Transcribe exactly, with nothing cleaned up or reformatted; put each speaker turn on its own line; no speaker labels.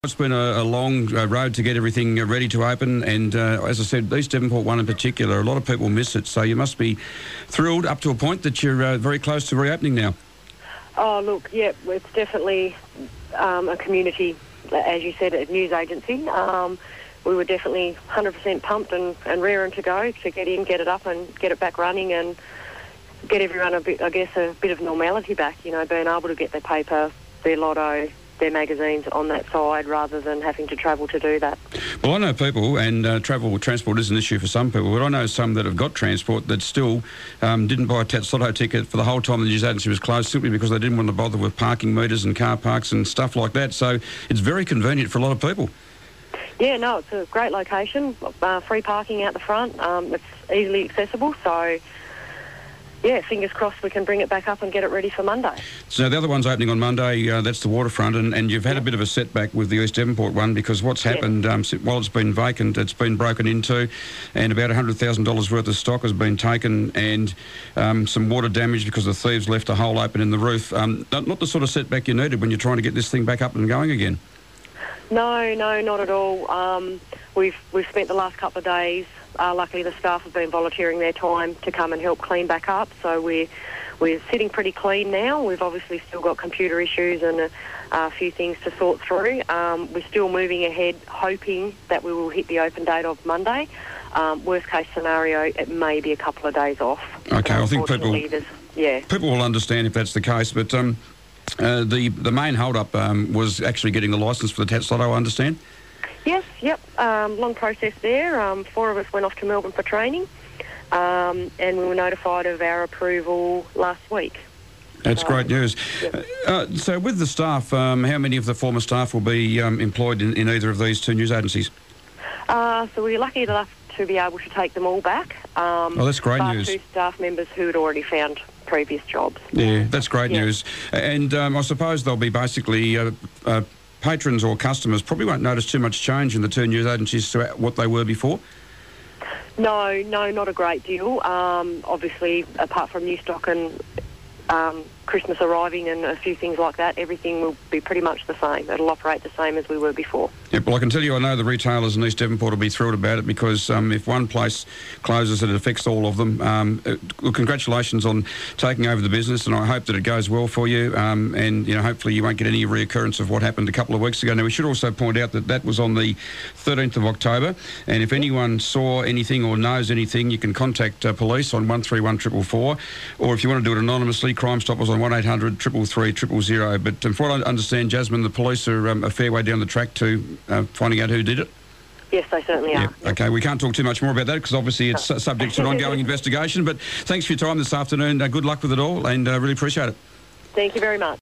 It's been a, a long uh, road to get everything uh, ready to open, and uh, as I said, East Devonport one in particular, a lot of people miss it, so you must be thrilled up to a point that you're uh, very close to reopening now.
Oh, look, yeah, it's definitely um, a community, as you said, a news agency. Um, we were definitely one hundred percent pumped and, and raring to go to get in, get it up and get it back running and get everyone, a bit, I guess, a bit of normality back, you know, being able to get their paper, their lotto, their magazines on that side rather than having to travel to do that.
Well, I know people, and uh, travel transport is an issue for some people, but I know some that have got transport that still um, didn't buy a Tats Lotto ticket for the whole time the news agency was closed simply because they didn't want to bother with parking meters and car parks and stuff like that. So it's very convenient for a lot of people.
Yeah, no, it's a great location, uh, free parking out the front, um, it's easily accessible, so yeah, fingers crossed we can bring it back up and get it ready for Monday.
So the other one's opening on Monday, uh, that's the waterfront, and, and you've had a bit of a setback with the East Devonport one because what's happened, um, while it's been vacant, it's been broken into and about one hundred thousand dollars worth of stock has been taken and um, some water damage because the thieves left a hole open in the roof. Um, not, not the sort of setback you needed when you're trying to get this thing back up and going again.
No, no, not at all. Um, we've, we've spent the last couple of days. Uh, luckily, the staff have been volunteering their time to come and help clean back up, so we're, we're sitting pretty clean now. We've obviously still got computer issues and a, a few things to sort through. Um, we're still moving ahead, hoping that we will hit the open date of Monday. Um, worst case scenario, it may be a couple of days off.
Okay, I think people,
yeah.
people will understand if that's the case, but um, uh, the, the main hold-up um, was actually getting the licence for the Tats Lotto, I understand?
Yes, yep. Um, long process there. Um, four of us went off to Melbourne for training, um, and we were notified of our approval last week.
That's um, great news. Yep. Uh, so with the staff, um, how many of the former staff will be um, employed in, in either of these two news agencies?
Uh, so we're lucky enough to be able to take them all back. Um,
oh, that's great news.
Two staff members who had already found previous jobs.
Yeah, that's great
yeah.
news. And um, I suppose they'll be basically... Uh, uh, patrons or customers probably won't notice too much change in the two news agencies to what they were before?
No, no, not a great deal. Um, obviously, apart from new stock and um, Christmas arriving and a few things like that, everything will be pretty much the same. It'll operate the same as we were before.
Yep, well, I can tell you I know the retailers in East Devonport will be thrilled about it because um, if one place closes, it affects all of them. Um, uh, well, congratulations on taking over the business, and I hope that it goes well for you. Um, and, you know, hopefully you won't get any reoccurrence of what happened a couple of weeks ago. Now, we should also point out that that was on the thirteenth of October, and if anyone saw anything or knows anything, you can contact uh, police on one three one four four four, or if you want to do it anonymously, Crime Stoppers on one eight hundred, three three three, zero zero. But um, from what I understand, Jasmine, the police are um, a fair way down the track to uh, finding out who did it.
Yes, they certainly are.
Yeah. Okay, we can't talk too much more about that because obviously it's uh, subject to an ongoing investigation. But thanks for your time this afternoon. Uh, good luck with it all, and uh, really appreciate it.
Thank you very much.